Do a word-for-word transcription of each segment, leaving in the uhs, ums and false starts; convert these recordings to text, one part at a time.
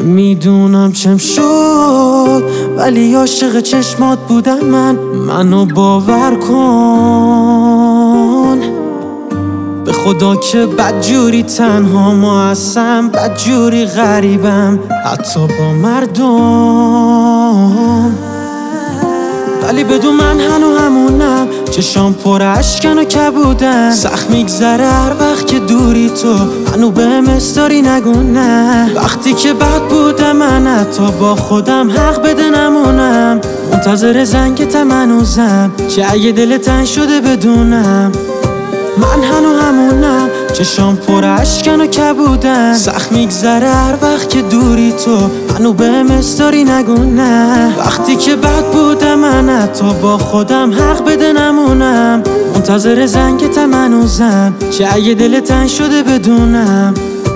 نمیدونم چم شد ولی عاشق چشمات بودم من. منو باور کن به خدا که بدجوری تنها ما هستم، بدجوری غریبم حتی با مردم. ولی بدون من هنو همونم، چشام پر اشکن و کبودن. سخت میگذره هر وقت که دوری تو، هنو بهم استاری نگو نه. وقتی که بد بودم من حتی با خودم حق بده نمونم. منتظر زنگتم هنوزم، چه اگه دل تنگ شده بدونم. من هنو همونم، چشام پر اشکن و کبودن. سخت میگذره هر وقت که دوری تو، هنو بهم استاری نگو نه. وقتی که بد بودم من حتی با خودم حق بده نمونم. منتظر زنگتم هنوزم، چه اگه دل تنگ شده بدونم.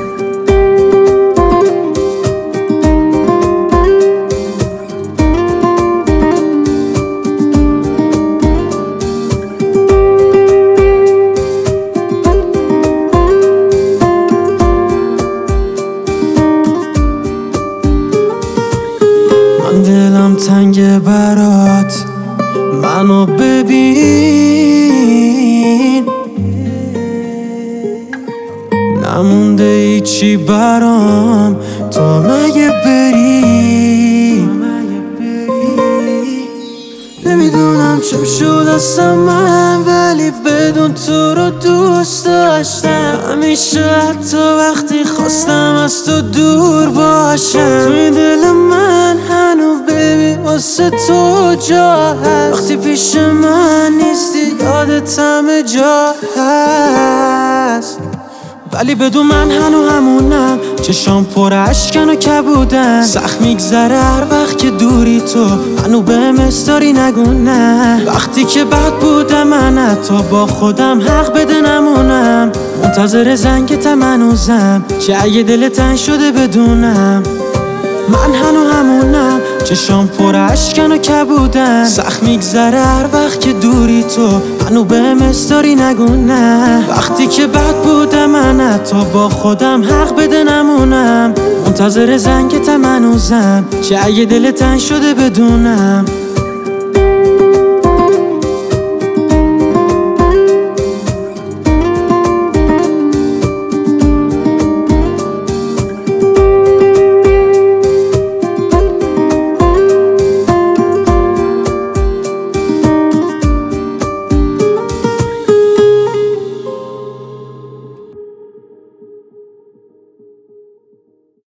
دلم تنگ برات، منو ببین. نمونده ایچی برام تو مگه بری. نمیدونم چم شد اصلا من، ولی بدون تو رو دوست داشتم. همیشه حتی وقتی خواستم از تو دور باشم. توی دل من هنو ببین واسه تو جا هست. وقتی پیش من نیستی یادت همه جا هست. ولی بدون من هنو همونم، چشام پر اشکن و کبودن. سخت میگذره هر وقت که دوری تو، هنو بهم استاری نگو نه. وقتی که بد بودم من حتی با خودم حق بده نمونم. منتظر زنگتم هنوزم، چه اگه دل تنگ شده بدونم. من هنو همونم، چشام پر اشکن و کبودن. سخت میگذره هر وقت که دوری تو، هنو بهم استاری نگو نه. وقتی که بد بودم من حتی با خودم حق بده نمونم. منتظر زنگتم هنوزم، چه اگه دل تنگ شده بدونم.